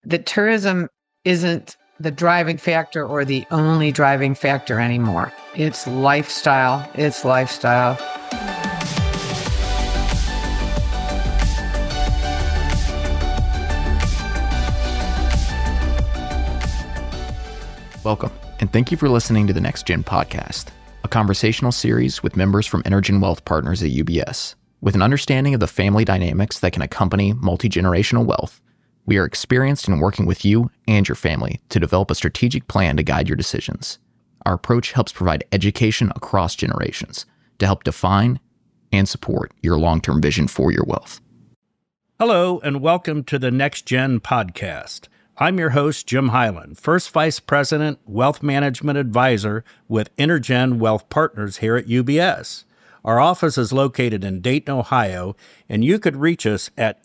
that tourism isn't the driving factor or the only driving factor anymore. It's lifestyle. It's lifestyle. Welcome, and thank you for listening to the Next Gen Podcast, a conversational series with members from Energen Wealth Partners at UBS. With an understanding of the family dynamics that can accompany multi-generational wealth, we are experienced in working with you and your family to develop a strategic plan to guide your decisions. Our approach helps provide education across generations to help define and support your long-term vision for your wealth. Hello, and welcome to the Next Gen Podcast. I'm your host, Jim Highland, First Vice President, Wealth Management Advisor with Energen Wealth Partners here at UBS. Our office is located in Dayton, Ohio, and you could reach us at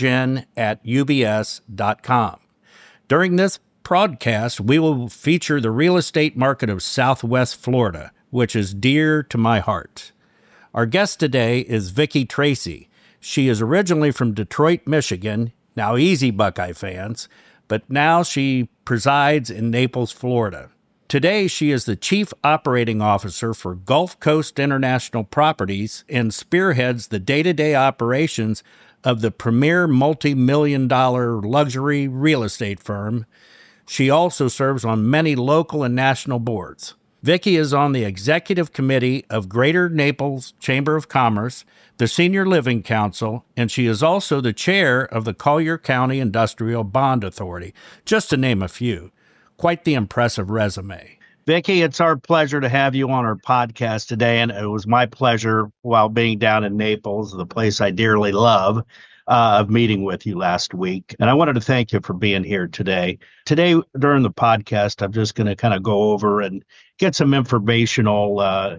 energen@ubs.com. During this broadcast, we will feature the real estate market of Southwest Florida, which is dear to my heart. Our guest today is Vicki Tracy. She is originally from Detroit, Michigan, now easy Buckeye fans, but now she presides in Naples, Florida. Today, she is the Chief Operating Officer for Gulf Coast International Properties and spearheads the day-to-day operations of the premier multi-million-dollar luxury real estate firm. She also serves on many local and national boards. Vicki is on the Executive Committee of Greater Naples Chamber of Commerce, the Senior Living Council, and she is also the chair of the Collier County Industrial Bond Authority, just to name a few. Quite the impressive resume. Vicki, it's our pleasure to have you on our podcast today, and it was my pleasure while being down in Naples, the place I dearly love, of meeting with you last week. And I wanted to thank you for being here today. Today, during the podcast, I'm just going to kind of go over and get some information on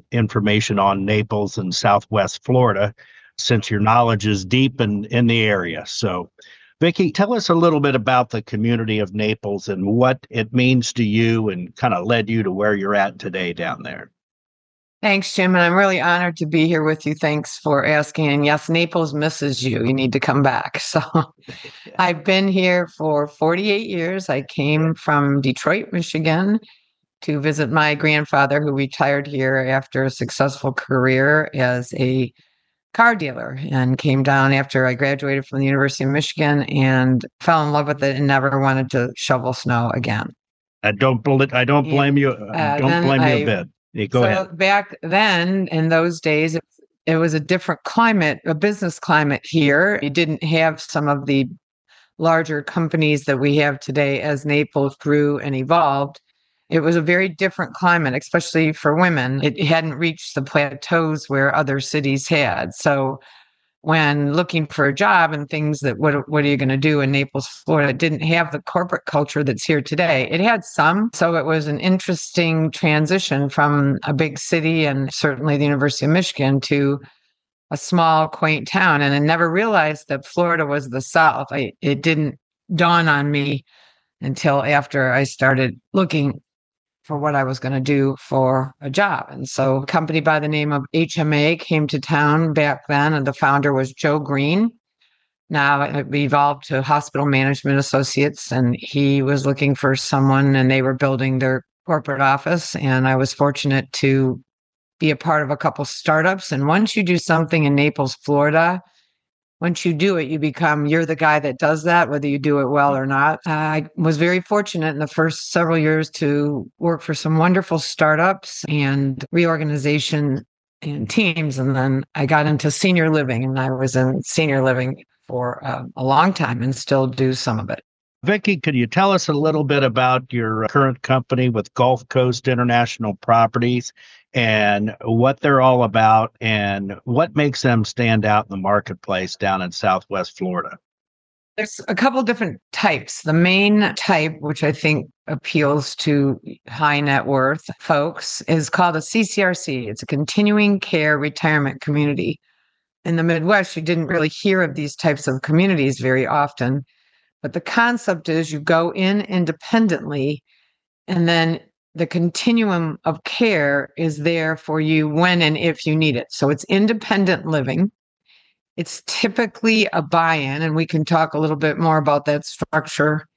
Naples and Southwest Florida, since your knowledge is deep in the area. So, Vicki, tell us a little bit about the community of Naples and what it means to you and kind of led you to where you're at today down there. Thanks, Jim. And I'm really honored to be here with you. Thanks for asking. And yes, Naples misses you. You need to come back. So I've been here for 48 years. I came from Detroit, Michigan to visit my grandfather, who retired here after a successful career as a car dealer, and came down after I graduated from the University of Michigan and fell in love with it and never wanted to shovel snow again. I don't blame you. I don't blame you a bit. Go ahead. Back then, in those days, it was a different climate, a business climate here. You didn't have some of the larger companies that we have today as Naples grew and evolved. It was a very different climate, especially for women. It hadn't reached the plateaus where other cities had. So when looking for a job and things that what are you going to do in Naples, Florida, it didn't have the corporate culture that's here today. It had some. So it was an interesting transition from a big city and certainly the University of Michigan to a small, quaint town. And I never realized that Florida was the South. It didn't dawn on me until after I started looking for what I was going to do for a job. And so a company by the name of HMA came to town back then, and the founder was Joe Green. Now it evolved to Hospital Management Associates, and he was looking for someone, and they were building their corporate office. And I was fortunate to be a part of a couple startups. And once you do something in Naples, Florida, once you do it, you're the guy that does that, whether you do it well or not. I was very fortunate in the first several years to work for some wonderful startups and reorganization and teams. And then I got into senior living, and I was in senior living for a long time and still do some of it. Vicki, could you tell us a little bit about your current company with Gulf Coast International Properties and what they're all about and what makes them stand out in the marketplace down in Southwest Florida? There's a couple different types. The main type, which I think appeals to high net worth folks, is called a CCRC. It's a continuing care retirement community. In the Midwest, you didn't really hear of these types of communities very often. But the concept is you go in independently, and then the continuum of care is there for you when and if you need it. So it's independent living. It's typically a buy-in, and we can talk a little bit more about that structure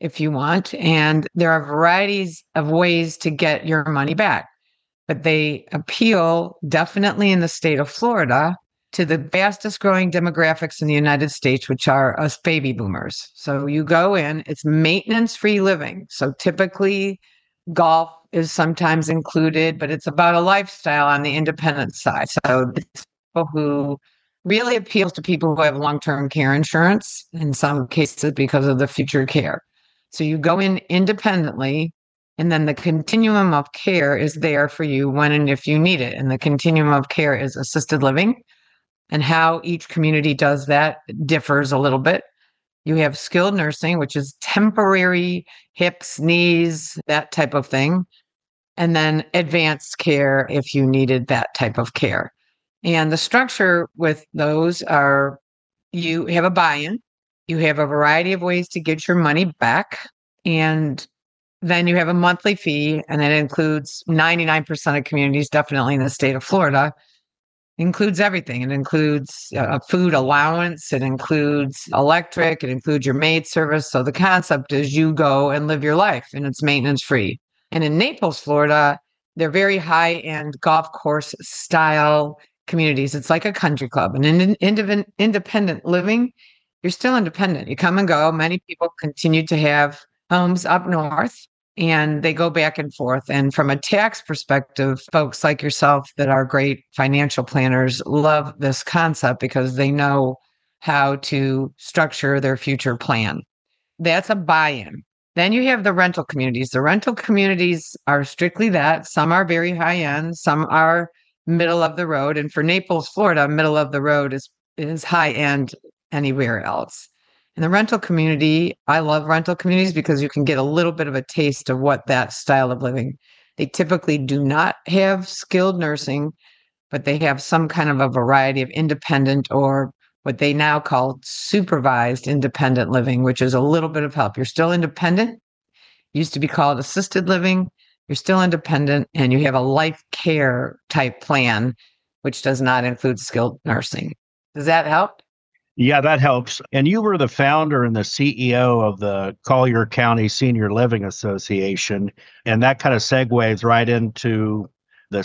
if you want. And there are varieties of ways to get your money back. But they appeal definitely in the state of Florida to the fastest growing demographics in the United States, which are us baby boomers. So you go in, it's maintenance free living. So typically golf is sometimes included, but it's about a lifestyle on the independent side. So it's people who really appeals to people who have long-term care insurance, in some cases because of the future care. So you go in independently, and then the continuum of care is there for you when and if you need it. And the continuum of care is assisted living. And how each community does that differs a little bit. You have skilled nursing, which is temporary hips, knees, that type of thing. And then advanced care if you needed that type of care. And the structure with those are you have a buy-in, you have a variety of ways to get your money back, and then you have a monthly fee, and it includes 99% of communities, definitely in the state of Florida, includes everything. It includes a food allowance, it includes electric, it includes your maid service. So the concept is you go and live your life, and it's maintenance free. And in Naples, Florida, they're very high-end golf course style communities. It's like a country club. And in independent living, you're still independent. You come and go. Many people continue to have homes up north, and they go back and forth. And from a tax perspective, folks like yourself that are great financial planners love this concept because they know how to structure their future plan. That's a buy-in. Then you have the rental communities. The rental communities are strictly that. Some are very high end, some are middle of the road. And for Naples, Florida, middle of the road is high end anywhere else. In the rental community, I love rental communities because you can get a little bit of a taste of what that style of living. They typically do not have skilled nursing, but they have some kind of a variety of independent or what they now call supervised independent living, which is a little bit of help. You're still independent. Used to be called assisted living. You're still independent, and you have a life care type plan, which does not include skilled nursing. Does that help? Yeah, that helps. And you were the founder and the CEO of the Collier County Senior Living Association. And that kind of segues right into the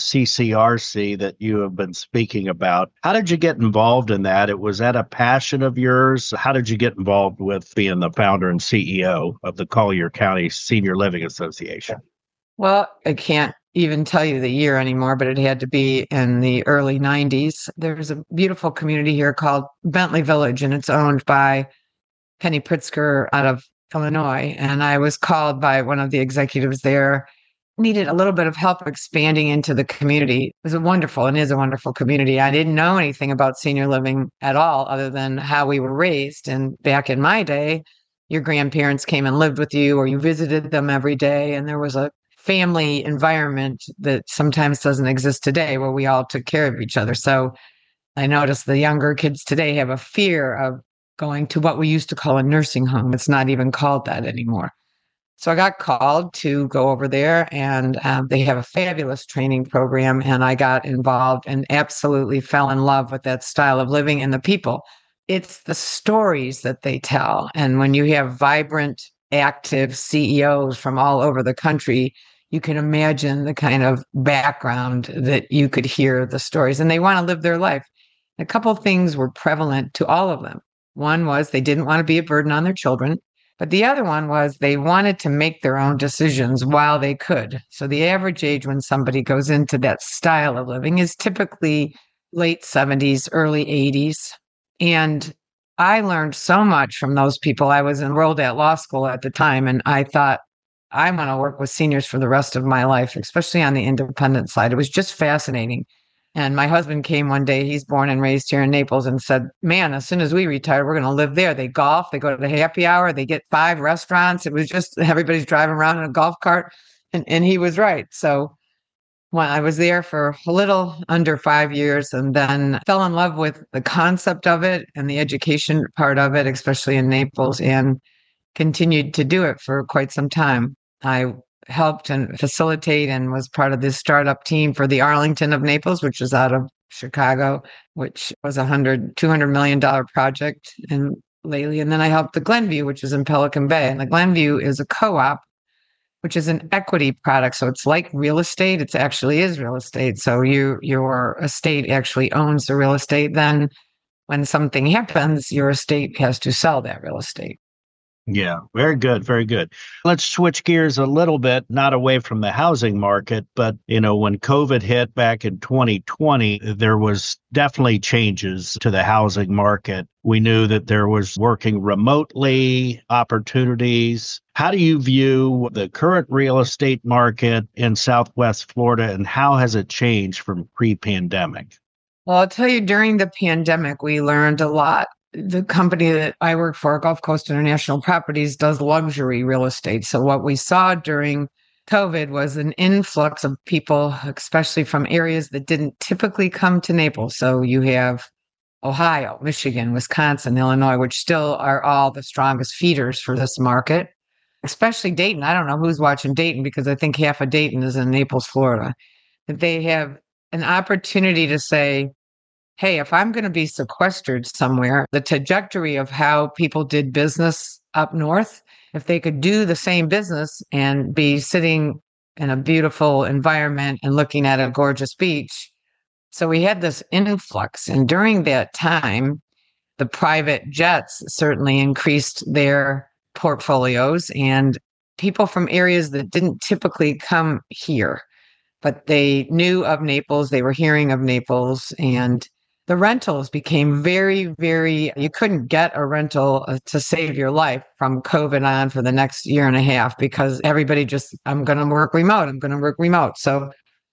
CCRC that you have been speaking about. How did you get involved in that? Was that a passion of yours? How did you get involved with being the founder and CEO of the Collier County Senior Living Association? Well, I can't even tell you the year anymore, but it had to be in the early 90s. There's a beautiful community here called Bentley Village, and it's owned by Penny Pritzker out of Illinois. And I was called by one of the executives there, needed a little bit of help expanding into the community. It was a wonderful and is a wonderful community. I didn't know anything about senior living at all, other than how we were raised. And back in my day, your grandparents came and lived with you, or you visited them every day. And there was a family environment that sometimes doesn't exist today, where we all took care of each other. So I noticed the younger kids today have a fear of going to what we used to call a nursing home. It's not even called that anymore. So I got called to go over there, and they have a fabulous training program. And I got involved and absolutely fell in love with that style of living and the people. It's the stories that they tell. And when you have vibrant, active CEOs from all over the country, you can imagine the kind of background that you could hear the stories, and they want to live their life. A couple of things were prevalent to all of them. One was they didn't want to be a burden on their children, but the other one was they wanted to make their own decisions while they could. So the average age when somebody goes into that style of living is typically late 70s, early 80s. And I learned so much from those people. I was enrolled at law school at the time, and I thought, I want to work with seniors for the rest of my life, especially on the independent side. It was just fascinating. And my husband came one day, he's born and raised here in Naples, and said, man, as soon as we retire, we're going to live there. They golf, they go to the happy hour, they get 5 restaurants. It was just everybody's driving around in a golf cart. And he was right. So when I was there for a little under 5 years, and then fell in love with the concept of it and the education part of it, especially in Naples, and continued to do it for quite some time. I helped and facilitate and was part of this startup team for the Arlington of Naples, which is out of Chicago, which was $200 million project. And lately. And then I helped the Glenview, which is in Pelican Bay. And the Glenview is a co-op, which is an equity product. So it's like real estate. It actually is real estate. So your estate actually owns the real estate. Then when something happens, your estate has to sell that real estate. Yeah, very good, very good. Let's switch gears a little bit, not away from the housing market, but when COVID hit back in 2020, there was definitely changes to the housing market. We knew that there was working remotely opportunities. How do you view the current real estate market in Southwest Florida, and how has it changed from pre-pandemic? Well, I'll tell you, during the pandemic, we learned a lot. The company that I work for, Gulf Coast International Properties, does luxury real estate. So what we saw during COVID was an influx of people, especially from areas that didn't typically come to Naples. So you have Ohio, Michigan, Wisconsin, Illinois, which still are all the strongest feeders for this market, especially Dayton. I don't know who's watching Dayton, because I think half of Dayton is in Naples, Florida. That they have an opportunity to say, hey, if I'm going to be sequestered somewhere, the trajectory of how people did business up north, if they could do the same business and be sitting in a beautiful environment and looking at a gorgeous beach. So we had this influx. And during that time, the private jets certainly increased their portfolios, and people from areas that didn't typically come here, but they knew of Naples, they were hearing of Naples, and the rentals became very, very, you couldn't get a rental to save your life from COVID on for the next year and a half, because everybody just, I'm going to work remote. So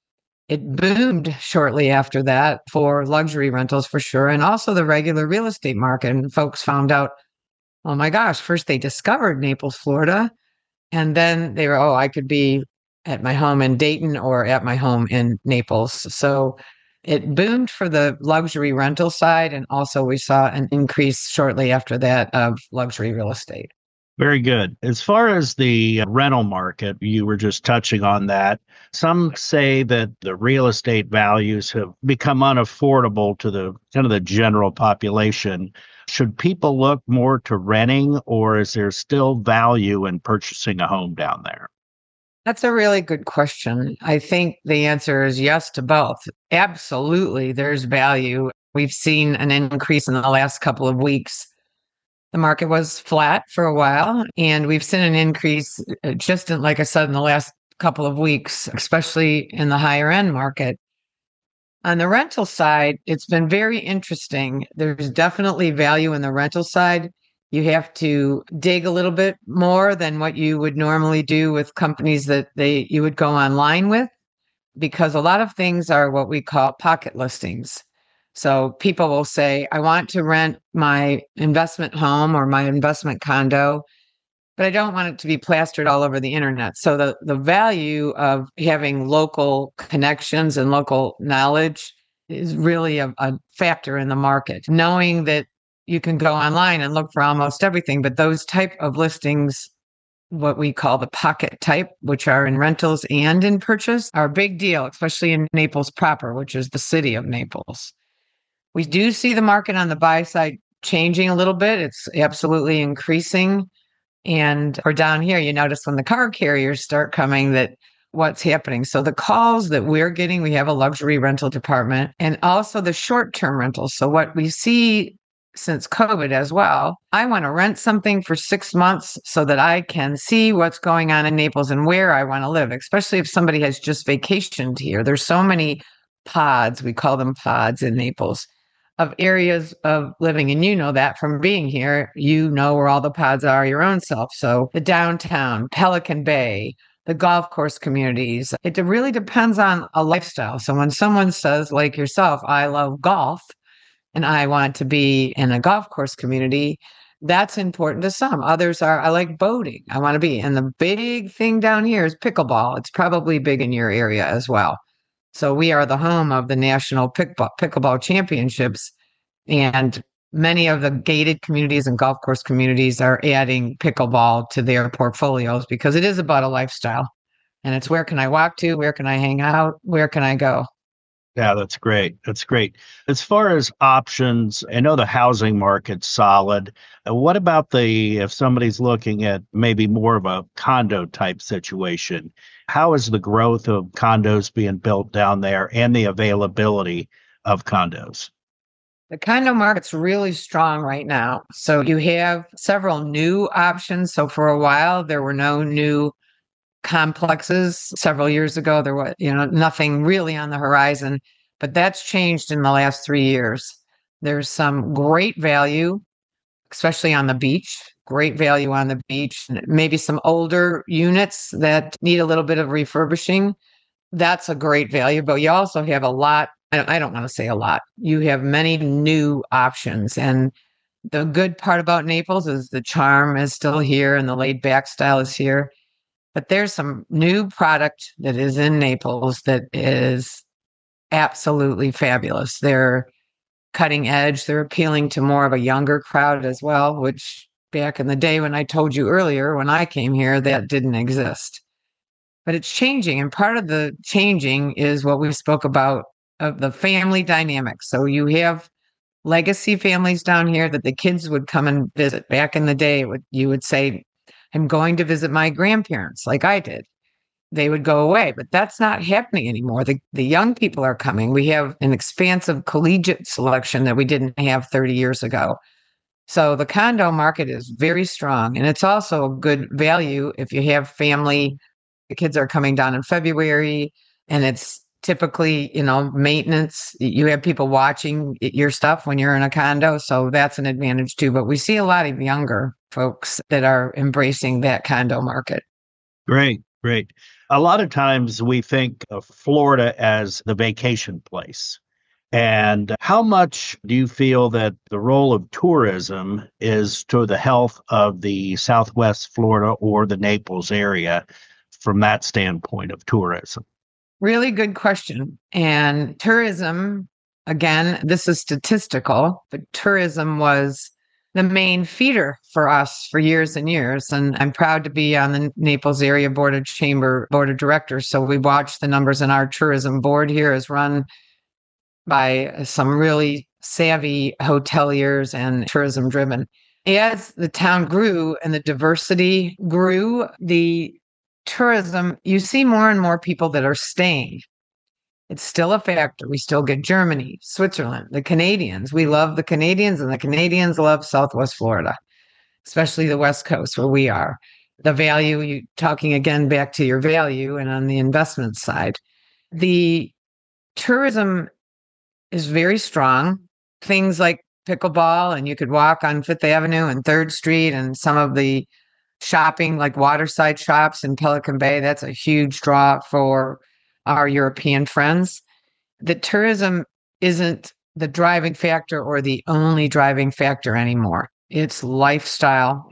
it boomed shortly after that for luxury rentals for sure. And also the regular real estate market. And folks found out, oh my gosh, first they discovered Naples, Florida. And then they were, I could be at my home in Dayton or at my home in Naples. So it boomed for the luxury rental side. And also we saw an increase shortly after that of luxury real estate. Very good. As far as the rental market, you were just touching on that. Some say that the real estate values have become unaffordable to the kind of the general population. Should people look more to renting, or is there still value in purchasing a home down there? That's a really good question. I think the answer is yes to both. Absolutely, there's value. We've seen an increase in the last couple of weeks. The market was flat for a while, and we've seen an increase just in, like I said, in the last couple of weeks, especially in the higher end market. On the rental side, it's been very interesting. There's definitely value in the rental side. You have to dig a little bit more than what you would normally do with companies that you would go online with, because a lot of things are what we call pocket listings. So people will say, I want to rent my investment home or my investment condo, but I don't want it to be plastered all over the internet. So the value of having local connections and local knowledge is really a factor in the market. Knowing that you can go online and look for almost everything, but those type of listings, what we call the pocket type, which are in rentals and in purchase, are a big deal, especially in Naples proper, which is the city of Naples. We do see the market on the buy side changing a little bit. It's absolutely increasing. And or down here, you notice when the car carriers start coming that what's happening. So the calls that we're getting, we have a luxury rental department, and also the short-term rentals. So what we see since COVID as well, I want to rent something for 6 months so that I can see what's going on in Naples and where I want to live, especially if somebody has just vacationed here. There's so many pods, we call them pods in Naples, of areas of living. And you know that from being here, you know where all the pods are your own self. So the downtown, Pelican Bay, the golf course communities, it really depends on a lifestyle. So when someone says, like yourself, I love golf and I want to be in a golf course community, that's important to some. Others are, I like boating, I want to be. And the big thing down here is pickleball. It's probably big in your area as well. So we are the home of the National Pickleball Championships, and many of the gated communities and golf course communities are adding pickleball to their portfolios because it is about a lifestyle. And it's where can I walk to? Where can I hang out? Where can I go? Yeah, that's great. That's great. As far as options, I know the housing market's solid. What about if somebody's looking at maybe more of a condo type situation? How is the growth of condos being built down there and the availability of condos? The condo market's really strong right now. So you have several new options. So for a while, there were no new complexes. Several years ago, there was, nothing really on the horizon, but that's changed in the last 3 years. There's some great value, especially on the beach, great value on the beach, maybe some older units that need a little bit of refurbishing. That's a great value, but you also have a lot. I don't want to say a lot. You have many new options. And the good part about Naples is the charm is still here and the laid back style is here. But there's some new product that is in Naples that is absolutely fabulous. They're cutting edge. They're appealing to more of a younger crowd as well, which back in the day when I told you earlier, when I came here, that didn't exist. But it's changing. And part of the changing is what we spoke about of the family dynamics. So you have legacy families down here that the kids would come and visit. Back in the day, you would say, I'm going to visit my grandparents like I did. They would go away, but that's not happening anymore. The young people are coming. We have an expansive collegiate selection that we didn't have 30 years ago. So the condo market is very strong, and it's also a good value if you have family. The kids are coming down in February, and it's typically, maintenance. You have people watching your stuff when you're in a condo, so that's an advantage too. But we see a lot of younger folks that are embracing that condo market. Great, great. A lot of times we think of Florida as the vacation place. And how much do you feel that the role of tourism is to the health of the Southwest Florida or the Naples area from that standpoint of tourism? Really good question. And tourism, again, this is statistical, but tourism was the main feeder for us for years and years. And I'm proud to be on the Naples Area Board of Directors. So we watch the numbers, and our tourism board here is run by some really savvy hoteliers and tourism driven. As the town grew and the diversity grew, the tourism, you see more and more people that are staying. It's still a factor. We still get Germany, Switzerland, the Canadians. We love the Canadians, and the Canadians love Southwest Florida, especially the West Coast where we are. The value, you talking again back to your value and on the investment side, the tourism is very strong. Things like pickleball, and you could walk on Fifth Avenue and 3rd Street, and some of the shopping like waterside shops in Pelican Bay. That's a huge draw for our European friends. The tourism isn't the driving factor or the only driving factor anymore. It's lifestyle.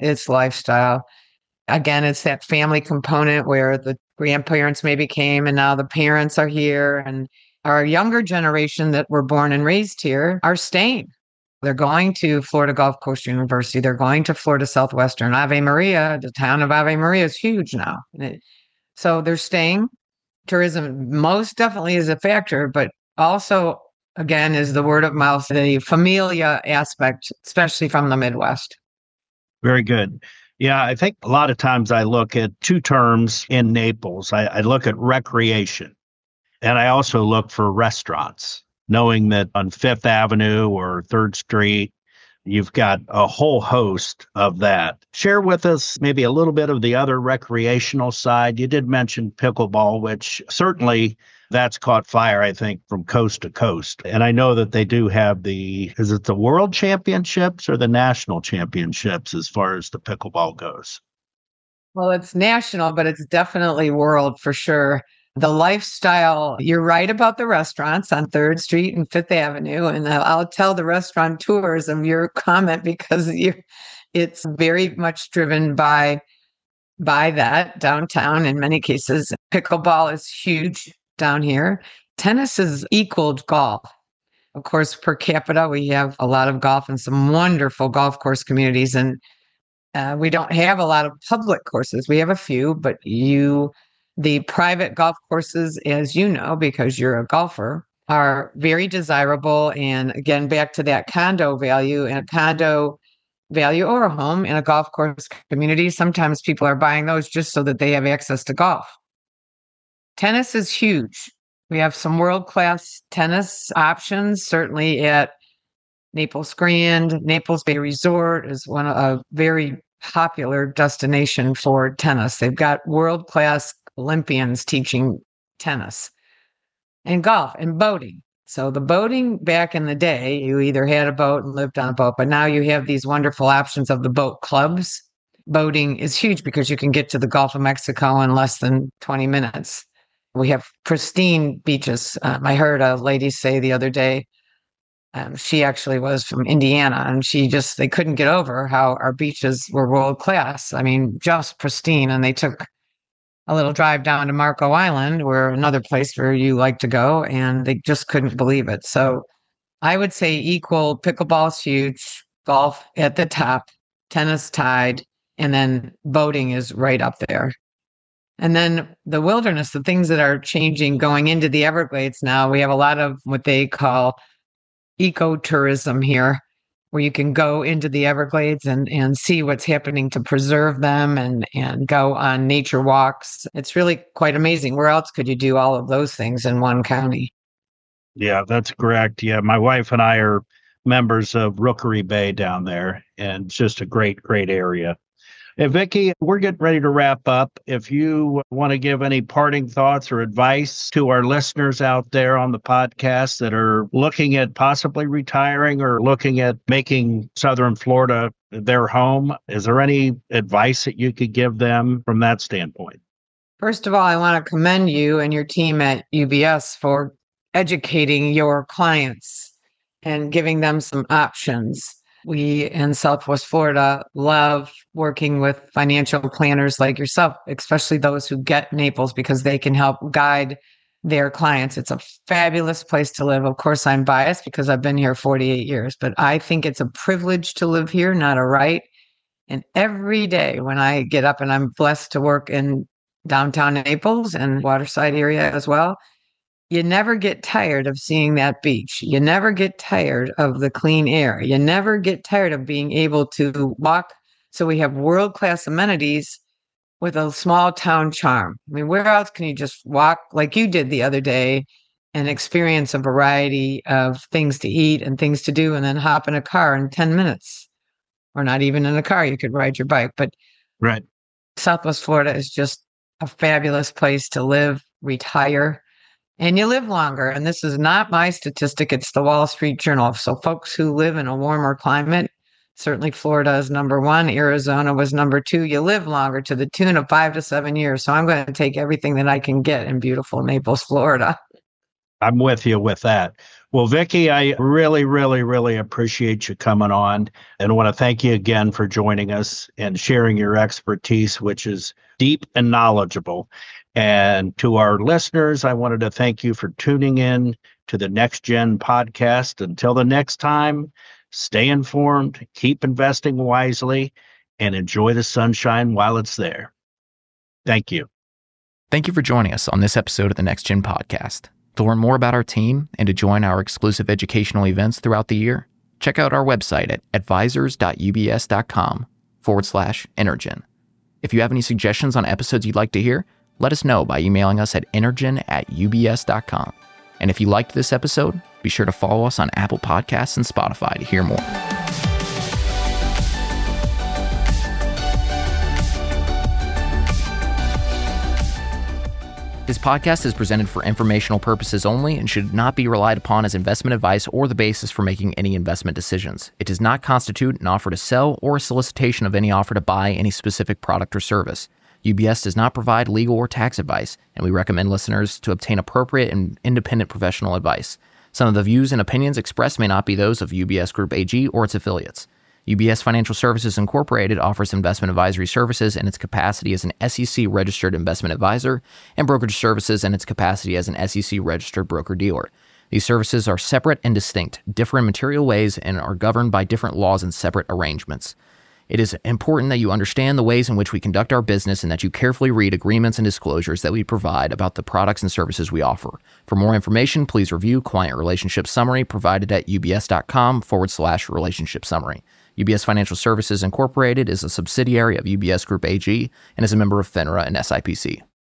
Again, it's that family component where the grandparents maybe came and now the parents are here, and our younger generation that were born and raised here are staying. They're going to Florida Gulf Coast University. They're going to Florida Southwestern. Ave Maria, the town of Ave Maria is huge now. So they're staying. Tourism most definitely is a factor, but also, again, is the word of mouth, the familia aspect, especially from the Midwest. Very good. Yeah, I think a lot of times I look at two terms in Naples. I look at recreation, and I also look for restaurants, knowing that on Fifth Avenue or 3rd Street, you've got a whole host of that. Share with us maybe a little bit of the other recreational side. You did mention pickleball, which certainly that's caught fire, I think, from coast to coast. And I know that they do have is it the World Championships or the National Championships as far as the pickleball goes? Well, it's national, but it's definitely world for sure. The lifestyle, you're right about the restaurants on 3rd Street and 5th Avenue. And I'll tell the restaurateurs of your comment because it's very much driven by that downtown in many cases. Pickleball is huge down here. Tennis is equaled golf. Of course, per capita, we have a lot of golf and some wonderful golf course communities. And we don't have a lot of public courses. We have a few, but the private golf courses, as you know, because you're a golfer, are very desirable. And again, back to that condo value, and a condo value or a home in a golf course community, sometimes people are buying those just so that they have access to golf. Tennis is huge. We have some world-class tennis options, certainly at Naples Grand. Naples Bay Resort is a very popular destination for tennis. They've got world-class Olympians teaching tennis and golf and boating. So the boating back in the day, you either had a boat and lived on a boat, but now you have these wonderful options of the boat clubs. Boating is huge because you can get to the Gulf of Mexico in less than 20 minutes. We have pristine beaches. I heard a lady say the other day, she actually was from Indiana, and they couldn't get over how our beaches were world class. I mean, just pristine. And they took a little drive down to Marco Island, where another place where you like to go, and they just couldn't believe it. So I would say equal. Pickleball's huge, golf at the top, tennis tied, and then boating is right up there. And then the wilderness, the things that are changing going into the Everglades now, we have a lot of what they call ecotourism here, where you can go into the Everglades and see what's happening to preserve them and go on nature walks. It's really quite amazing. Where else could you do all of those things in one county? Yeah, that's correct. Yeah, my wife and I are members of Rookery Bay down there, and it's just a great area. Hey, Vicki, we're getting ready to wrap up. If you want to give any parting thoughts or advice to our listeners out there on the podcast that are looking at possibly retiring or looking at making Southern Florida their home, is there any advice that you could give them from that standpoint? First of all, I want to commend you and your team at UBS for educating your clients and giving them some options. We in Southwest Florida love working with financial planners like yourself, especially those who get Naples, because they can help guide their clients. It's a fabulous place to live. Of course, I'm biased because I've been here 48 years, but I think it's a privilege to live here, not a right. And every day when I get up, and I'm blessed to work in downtown Naples and waterside area as well, you never get tired of seeing that beach. You never get tired of the clean air. You never get tired of being able to walk. So we have world-class amenities with a small town charm. I mean, where else can you just walk like you did the other day and experience a variety of things to eat and things to do, and then hop in a car in 10 minutes? Or not even in a car, you could ride your bike. But right, Southwest Florida is just a fabulous place to live, retire, and you live longer. And this is not my statistic, it's the Wall Street Journal. So folks who live in a warmer climate, certainly Florida is number one, Arizona was number two, you live longer to the tune of 5 to 7 years. So I'm going to take everything that I can get in beautiful Naples, Florida. I'm with you with that. Well, Vicki, I really appreciate you coming on, and I want to thank you again for joining us and sharing your expertise, which is deep and knowledgeable. And to our listeners, I wanted to thank you for tuning in to the Next Gen podcast. Until the next time, stay informed, keep investing wisely, and enjoy the sunshine while it's there. Thank you. Thank you for joining us on this episode of the Next Gen podcast. To learn more about our team and to join our exclusive educational events throughout the year, check out our website at advisors.ubs.com/Energen. If you have any suggestions on episodes you'd like to hear, let us know by emailing us at energen@ubs.com. And if you liked this episode, be sure to follow us on Apple Podcasts and Spotify to hear more. This podcast is presented for informational purposes only and should not be relied upon as investment advice or the basis for making any investment decisions. It does not constitute an offer to sell or a solicitation of any offer to buy any specific product or service. UBS does not provide legal or tax advice, and we recommend listeners to obtain appropriate and independent professional advice. Some of the views and opinions expressed may not be those of UBS Group AG or its affiliates. UBS Financial Services Incorporated offers investment advisory services in its capacity as an SEC-registered investment advisor and brokerage services in its capacity as an SEC-registered broker-dealer. These services are separate and distinct, differ in material ways, and are governed by different laws and separate arrangements. It is important that you understand the ways in which we conduct our business and that you carefully read agreements and disclosures that we provide about the products and services we offer. For more information, please review Client Relationship Summary provided at ubs.com/relationship summary. UBS Financial Services Incorporated is a subsidiary of UBS Group AG and is a member of FINRA and SIPC.